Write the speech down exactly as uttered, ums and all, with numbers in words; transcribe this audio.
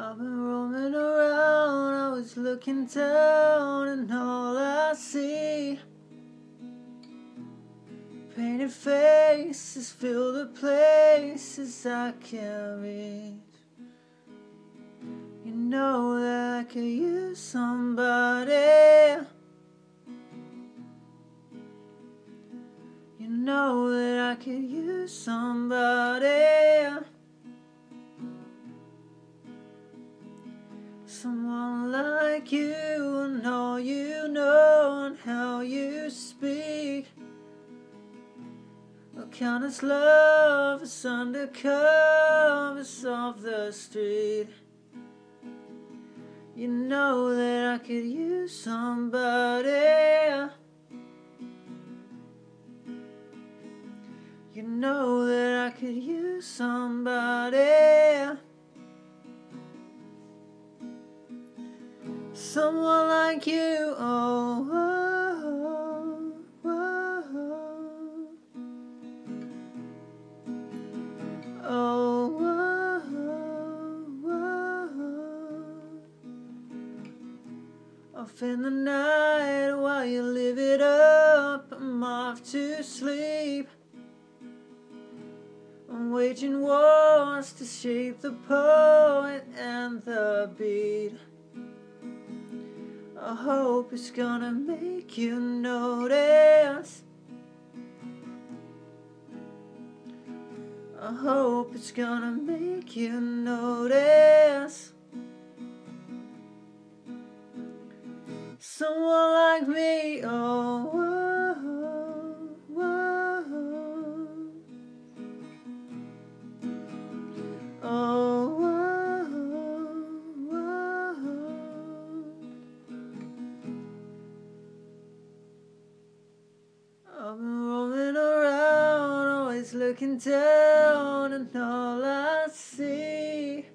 I've been roaming around, I was looking down, and all I see painted faces fill the places I can't reach. You know that I could use somebody. You know that I could use somebody. Someone like you, and all you know, and how you speak. What countless lovers under covers of the street. You know that I could use somebody. You know that I could use somebody. Someone like you, oh, oh, oh, oh, oh, oh. Off in the night while you live it up, I'm off to sleep. I'm waging wars to shape the poet and the beat. I hope it's gonna make you notice. I hope it's gonna make you notice. Someone like me, oh, whoa, whoa. Oh, whoa, whoa. I've been rolling around, always looking down, and all I see